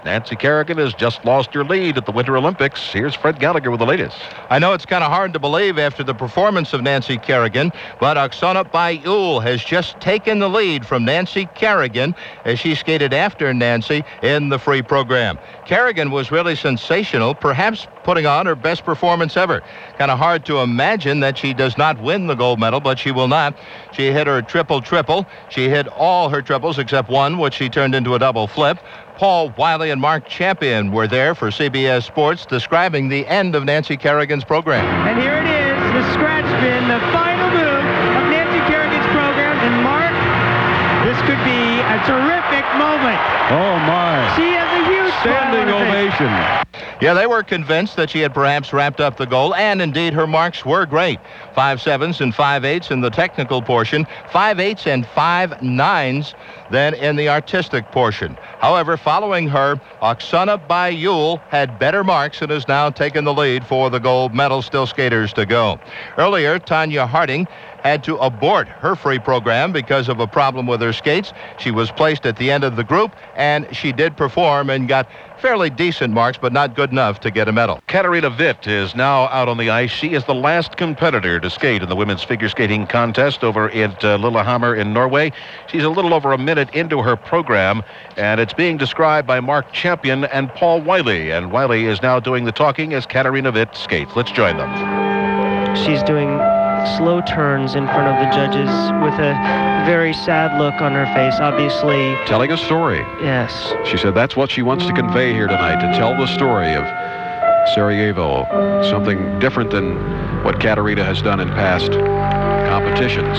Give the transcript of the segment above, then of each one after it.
Nancy Kerrigan has just lost her lead at the Winter Olympics. Here's Fred Gallagher with the latest. I know it's kind of hard to believe after the performance of Nancy Kerrigan, but Oksana Bayul has just taken the lead from Nancy Kerrigan as she skated after Nancy in the free program. Kerrigan was really sensational, perhaps putting on her best performance ever. Kind of hard to imagine that she does not win the gold medal, but she will not. She hit her triple-triple. She hit all her triples except one, which she turned into a double flip. Paul Wiley and Mark Champion were there for CBS Sports describing the end of Nancy Kerrigan's program. And here it is, the scratch spin, the final move of Nancy Kerrigan's program. And Mark, this could be a terrific moment. Oh, my. She has a huge standing ovation. Yeah, they were convinced that she had perhaps wrapped up the goal, and indeed her marks were great. 5.7s and 5.8s in the technical portion, 5.8s and 5.9s then in the artistic portion. However, following her, Oksana Bayul had better marks and has now taken the lead for the gold medal. Still skaters to go. Earlier, Tanya Harding had to abort her free program because of a problem with her skates. She was placed at the end of the group, and she did perform and got fairly decent marks, but not good enough to get a medal. Katarina Witt is now out on the ice. She is the last competitor to skate in the women's figure skating contest over at Lillehammer in Norway. She's a little over a minute into her program, and it's being described by Mark Champion and Paul Wiley. And Wiley is now doing the talking as Katarina Witt skates. Let's join them. She's doing slow turns in front of the judges with a very sad look on her face, obviously. Telling a story. Yes. She said that's what she wants to convey here tonight, to tell the story of Sarajevo, something different than what Katarina has done in past competitions.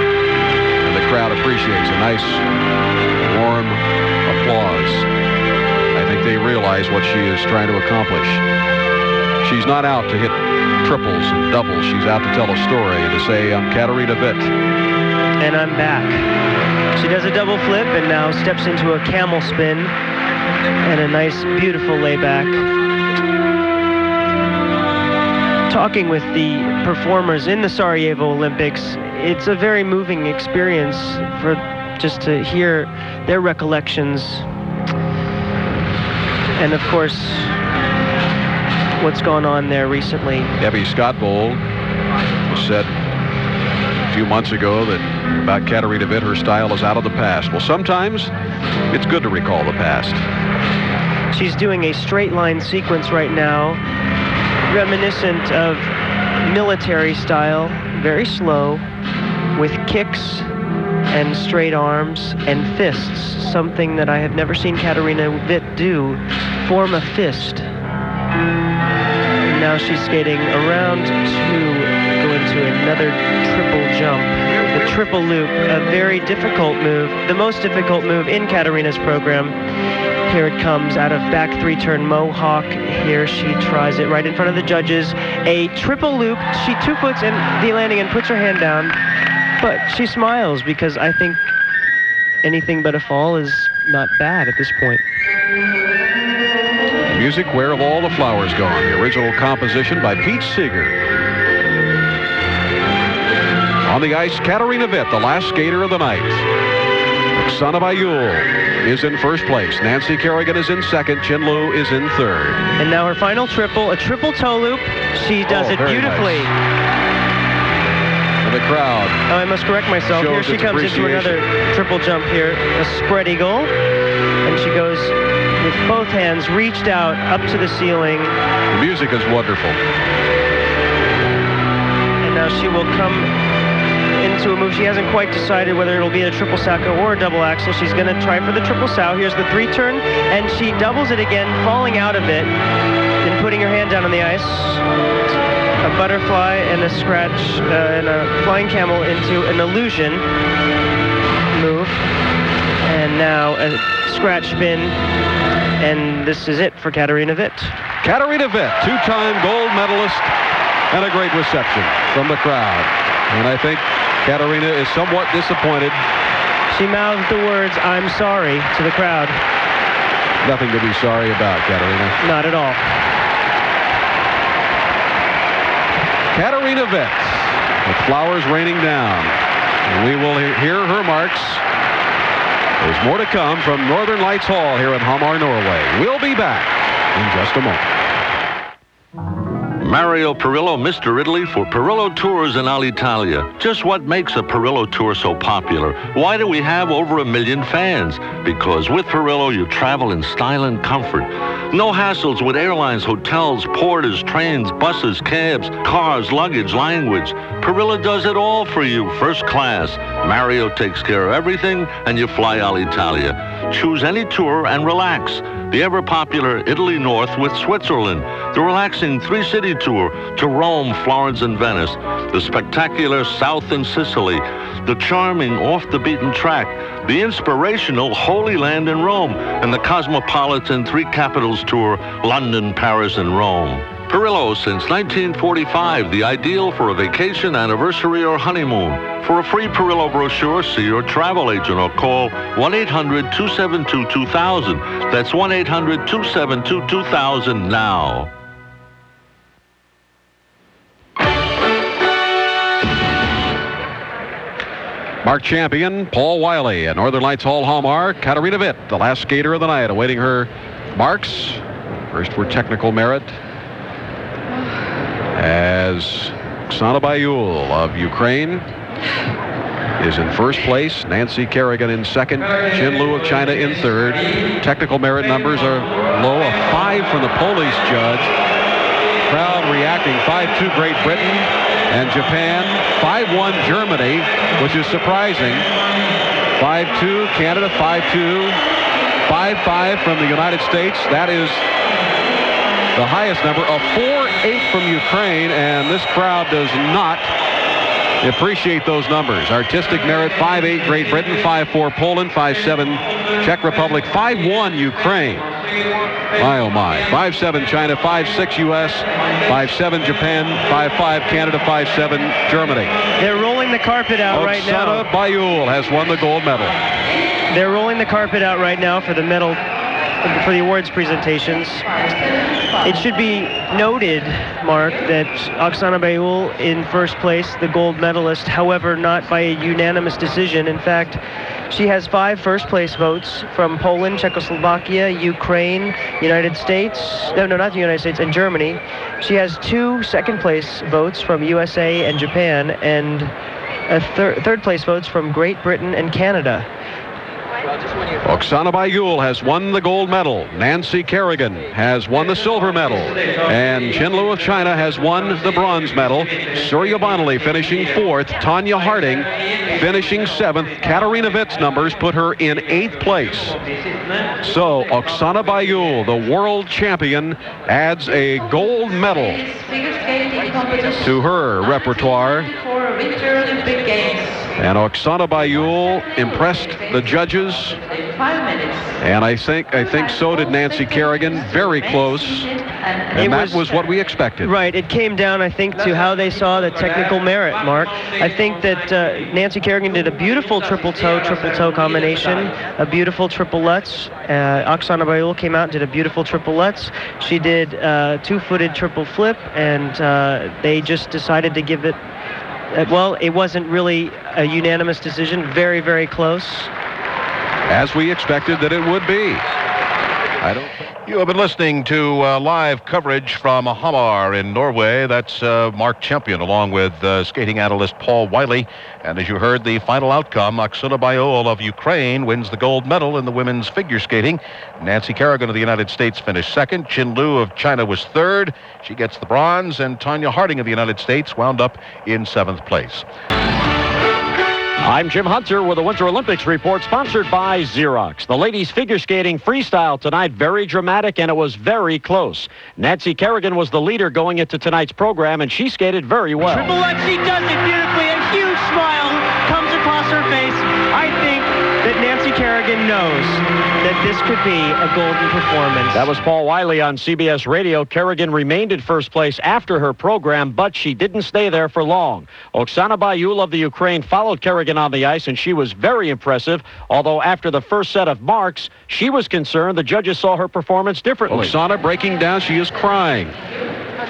And the crowd appreciates a nice, warm applause. I think they realize what she is trying to accomplish. She's not out to hit triples and doubles. She's out to tell a story and to say, I'm Katarina Witt. And I'm back. She does a double flip and now steps into a camel spin and a nice, beautiful layback. Talking with the performers in the Sarajevo Olympics, it's a very moving experience for just to hear their recollections. And of course, what's gone on there recently. Debbie Scott Bowl said a few months ago that about Katarina Witt, her style is out of the past. Well, sometimes it's good to recall the past. She's doing a straight line sequence right now, reminiscent of military style, very slow, with kicks and straight arms and fists, something that I have never seen Katarina Witt do, form a fist. Now she's skating around to go into another triple jump. The triple loop, a very difficult move, the most difficult move in Katarina's program. Here it comes out of back three-turn Mohawk. Here she tries it right in front of the judges. A triple loop. She 2 foots in the landing and puts her hand down. But she smiles because I think anything but a fall is not bad at this point. Music, Where Have All the Flowers Gone? The original composition by Pete Seeger. On the ice, Katarina Witt, the last skater of the night. Oksana Bayul is in first place. Nancy Kerrigan is in second. Chin Lu is in third. And now her final triple, a triple toe loop. She does it beautifully. Nice. And the crowd. Oh, I must correct myself. Here she comes into another triple jump here. A spread eagle. And she goes with both hands reached out up to the ceiling. The music is wonderful. And now she will come into a move. She hasn't quite decided whether it'll be a triple Sacco or a double axel. She's going to try for the triple sow. Here's the three turn, and she doubles it again, falling out of it, then putting her hand down on the ice. A butterfly and a scratch and a flying camel into an illusion move. And now a scratch spin, and this is it for Katarina Witt. Katarina Witt, two-time gold medalist, and a great reception from the crowd. And I think Katarina is somewhat disappointed. She mouthed the words, "I'm sorry," to the crowd. Nothing to be sorry about, Katarina. Not at all. Katarina Witt, with flowers raining down. We will hear her marks There's more to come from Northern Lights Hall here in Hamar, Norway. We'll be back in just a moment. Mario Perillo, Mr. Italy for Perillo Tours in Alitalia. Just what makes a Perillo tour so popular? Why do we have over 1 million fans? Because with Perillo, you travel in style and comfort. No hassles with airlines, hotels, porters, trains, buses, cabs, cars, luggage, language. Perillo does it all for you, first class. Mario takes care of everything, and you fly Alitalia. Choose any tour and relax. The ever-popular Italy North with Switzerland, the relaxing 3-city tour to Rome, Florence, and Venice, the spectacular South in Sicily, the charming off-the-beaten track, the inspirational Holy Land in Rome, and the cosmopolitan 3 capitals tour, London, Paris, and Rome. Perillo since 1945, the ideal for a vacation, anniversary, or honeymoon. For a free Perillo brochure, see your travel agent or call 1-800-272-2000. That's 1-800-272-2000 now. Mark champion Paul Wiley at Northern Lights Hall, Hamar. Katarina Witt, the last skater of the night, awaiting her marks. First for technical merit, as Oksana Bayul of Ukraine is in first place. Nancy Kerrigan in second. Jin Liu of China in third. Technical merit numbers are low. A 5 from the Polish judge. Crowd reacting. 5-2 Great Britain and Japan. 5-1 Germany, which is surprising. 5-2 Canada. 5-2. 5-5 from the United States. That is the highest number. A 4-8 from Ukraine, and this crowd does not appreciate those numbers. Artistic merit, 5-8 Great Britain, 5-4 Poland, 5-7 Czech Republic, 5-1 Ukraine. My, oh my. 5-7 China, 5-6 U.S., 5-7 Japan, 5-5 Canada, 5-7 Germany. They're rolling the carpet out right now. Oksana Bayul has won the gold medal. They're rolling the carpet out right now for the medal, for the awards presentations. It should be noted, Mark, that Oksana Bayul in first place, the gold medalist, however, not by a unanimous decision. In fact, she has 5 first-place votes from Poland, Czechoslovakia, Ukraine, United States, no, not the United States, and Germany. She has 2 second-place votes from USA and Japan, and a third-place votes from Great Britain and Canada. Oksana Bayul has won the gold medal. Nancy Kerrigan has won the silver medal. And Jin Liu of China has won the bronze medal. Surya Bonali finishing 4th. Tanya Harding finishing 7th. Katarina Witt's numbers put her in 8th place. So Oksana Bayul, the world champion, adds a gold medal to her repertoire. And Oksana Bayul impressed the judges. And I think so did Nancy Kerrigan. Very close. And that was what we expected. Right. It came down, I think, to how they saw the technical merit, Mark. I think that Nancy Kerrigan did a beautiful triple toe combination, a beautiful triple Lutz. Oksana Bayul came out and did a beautiful triple Lutz. She did 2-footed triple flip, and they just decided to give it. Well, it wasn't really a unanimous decision. Very, very close. As we expected that it would be. You have been listening to live coverage from Hamar in Norway. That's Mark Champion along with skating analyst Paul Wiley. And as you heard, the final outcome, Oksana Bayul of Ukraine wins the gold medal in the women's figure skating. Nancy Kerrigan of the United States finished 2nd. Jin Liu of China was 3rd. She gets the bronze. And Tanya Harding of the United States wound up in 7th place. I'm Jim Hunter with the Winter Olympics report, sponsored by Xerox. The ladies figure skating freestyle tonight, very dramatic, and it was very close. Nancy Kerrigan was the leader going into tonight's program, and she skated very well. Triple Lutz, she does it beautifully. A huge smile comes across her face. I think that Nancy Kerrigan knows that this could be a golden performance. That was Paul Wiley on CBS Radio. Kerrigan remained in first place after her program, but she didn't stay there for long. Oksana Bayul of the Ukraine followed Kerrigan on the ice, and she was very impressive, although after the first set of marks, she was concerned the judges saw her performance differently. Oksana breaking down. She is crying.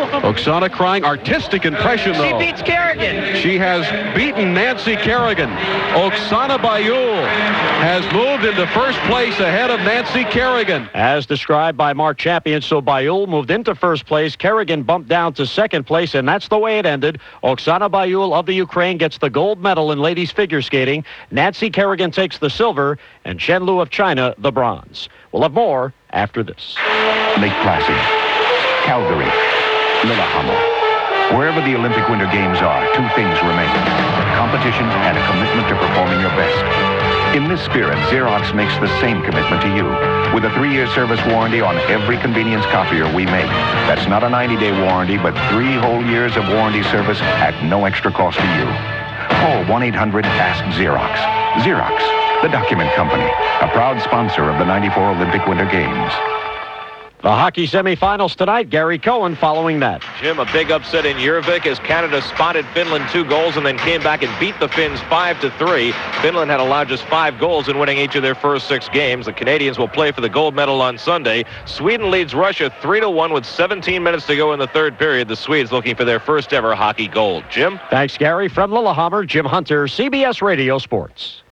Oksana crying. Artistic impression, though. She beats Kerrigan. She has beaten Nancy Kerrigan. Oksana Baiul has moved into first place ahead of Nancy Kerrigan. As described by Mark Champion, so Baiul moved into first place. Kerrigan bumped down to second place, and that's the way it ended. Oksana Baiul of the Ukraine gets the gold medal in ladies figure skating. Nancy Kerrigan takes the silver, and Chen Lu of China the bronze. We'll have more after this. Lake Placid, Calgary, Lillehammer. Wherever the Olympic Winter Games are, two things remain: competition and a commitment to performing your best. In this spirit, Xerox makes the same commitment to you, with a 3-year service warranty on every convenience copier we make. That's not a 90-day warranty, but 3 whole years of warranty service at no extra cost to you. Call 1-800-ASK-XEROX. Xerox, the document company, a proud sponsor of the '94 Olympic Winter Games. The hockey semifinals tonight. Gary Cohen following that. Jim, a big upset in Järvik as Canada spotted Finland 2 goals and then came back and beat the Finns 5-3. Finland had allowed just 5 goals in winning each of their first 6 games. The Canadians will play for the gold medal on Sunday. Sweden leads Russia 3-1 with 17 minutes to go in the third period. The Swedes looking for their first ever hockey gold. Jim? Thanks, Gary. From Lillehammer, Jim Hunter, CBS Radio Sports.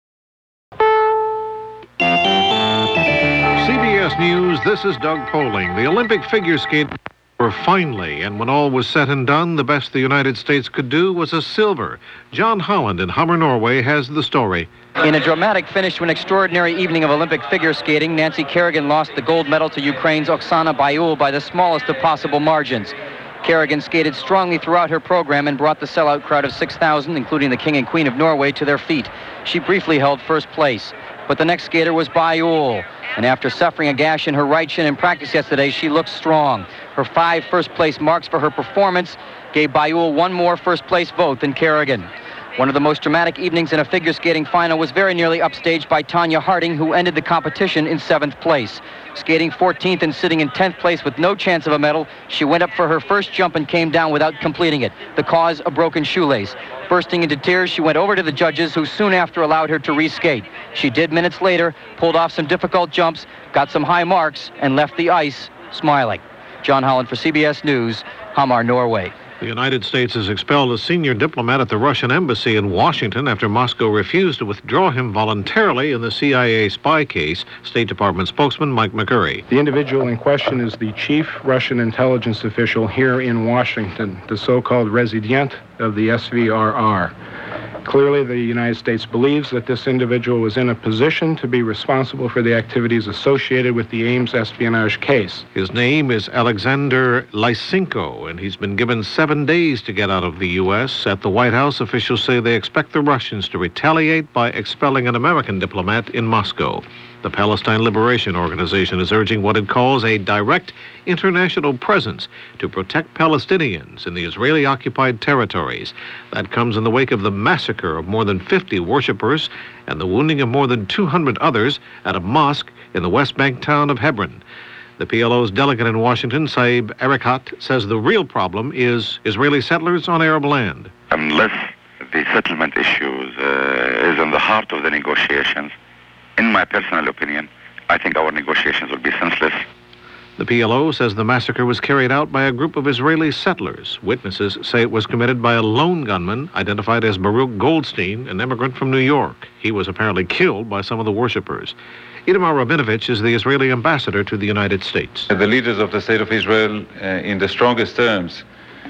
CBS News, this is Doug Poling. The Olympic figure skate were finally, and when all was said and done, the best the United States could do was a silver. John Holland in Hammer, Norway, has the story. In a dramatic finish to an extraordinary evening of Olympic figure skating, Nancy Kerrigan lost the gold medal to Ukraine's Oksana Baiul by the smallest of possible margins. Kerrigan skated strongly throughout her program and brought the sellout crowd of 6,000, including the King and Queen of Norway, to their feet. She briefly held first place. But the next skater was Baiul, and after suffering a gash in her right shin in practice yesterday, she looked strong. Her 5 first-place marks for her performance gave Baiul 1 more first-place vote than Kerrigan. One of the most dramatic evenings in a figure skating final was very nearly upstaged by Tanya Harding, who ended the competition in 7th place. Skating 14th and sitting in 10th place with no chance of a medal, she went up for her first jump and came down without completing it. The cause, a broken shoelace. Bursting into tears, she went over to the judges, who soon after allowed her to reskate. She did minutes later, pulled off some difficult jumps, got some high marks, and left the ice smiling. John Holland for CBS News, Hamar, Norway. The United States has expelled a senior diplomat at the Russian embassy in Washington after Moscow refused to withdraw him voluntarily in the CIA spy case, State Department spokesman Mike McCurry. The individual in question is the chief Russian intelligence official here in Washington, the so-called resident of the SVRR. Clearly, the United States believes that this individual was in a position to be responsible for the activities associated with the Ames espionage case. His name is Alexander Lysenko, and he's been given 7 days to get out of the U.S. At the White House, officials say they expect the Russians to retaliate by expelling an American diplomat in Moscow. The Palestine Liberation Organization is urging what it calls a direct international presence to protect Palestinians in the Israeli-occupied territories. That comes in the wake of the massacre of more than 50 worshippers and the wounding of more than 200 others at a mosque in the West Bank town of Hebron. The PLO's delegate in Washington, Saeb Erekat, says the real problem is Israeli settlers on Arab land. Unless the settlement issues is in the heart of the negotiations, in my personal opinion, I think our negotiations will be senseless. The PLO says the massacre was carried out by a group of Israeli settlers. Witnesses say it was committed by a lone gunman identified as Baruch Goldstein, an immigrant from New York. He was apparently killed by some of the worshippers. Itamar Rabinovich is the Israeli ambassador to the United States. The leaders of the State of Israel, in the strongest terms,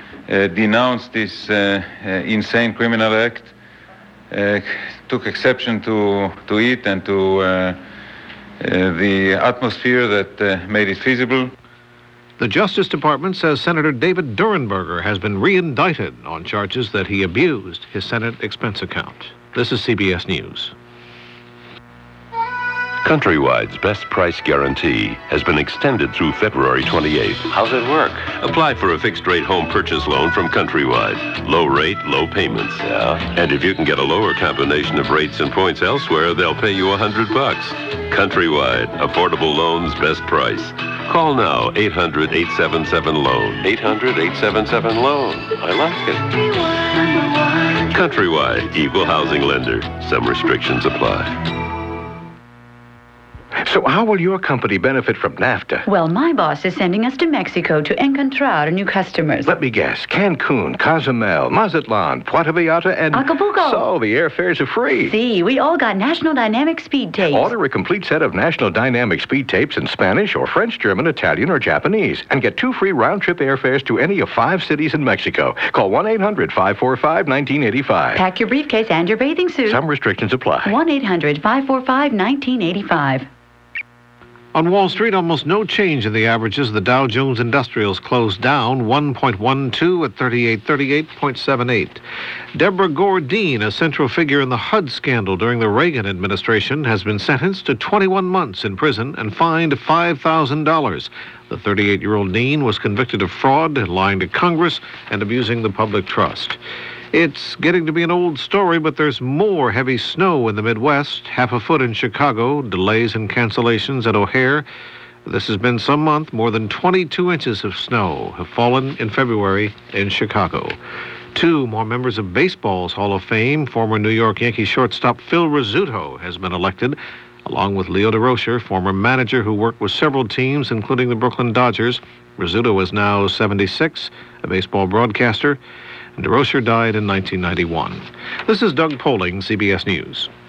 denounced this insane criminal act, took exception to it and to the atmosphere that made it feasible. The Justice Department says Senator David Durenberger has been re-indicted on charges that he abused his Senate expense account. This is CBS News. Countrywide's best price guarantee has been extended through February 28th. How's it work? Apply for a fixed-rate home purchase loan from Countrywide. Low rate, low payments. Yeah. And if you can get a lower combination of rates and points elsewhere, they'll pay you $100. Countrywide, affordable loans, best price. Call now, 800-877-LOAN. 800-877-LOAN. I like it. Countrywide, equal housing lender. Some restrictions apply. So how will your company benefit from NAFTA? Well, my boss is sending us to Mexico to encontrar new customers. Let me guess. Cancun, Cozumel, Mazatlan, Puerto Vallarta, and... Acapulco. So the airfares are free. See, we all got National Dynamic speed tapes. Order a complete set of National Dynamic speed tapes in Spanish or French, German, Italian, or Japanese, and get 2 free round-trip airfares to any of 5 cities in Mexico. Call 1-800-545-1985. Pack your briefcase and your bathing suit. Some restrictions apply. 1-800-545-1985. On Wall Street, almost no change in the averages. The Dow Jones Industrials closed down 1.12 at 3838.78. Deborah Gordine, a central figure in the HUD scandal during the Reagan administration, has been sentenced to 21 months in prison and fined $5,000. The 38-year-old Dean was convicted of fraud, lying to Congress, and abusing the public trust. It's getting to be an old story, but there's more heavy snow in the Midwest. Half a foot in Chicago, delays and cancellations at O'Hare. This has been some month. More than 22 inches of snow have fallen in February in Chicago. 2 more members of baseball's Hall of Fame. Former New York Yankees shortstop Phil Rizzuto has been elected, along with Leo DeRocher, former manager who worked with several teams, including the Brooklyn Dodgers. Rizzuto is now 76, a baseball broadcaster. DeRocher died in 1991. This is Doug Poling, CBS News.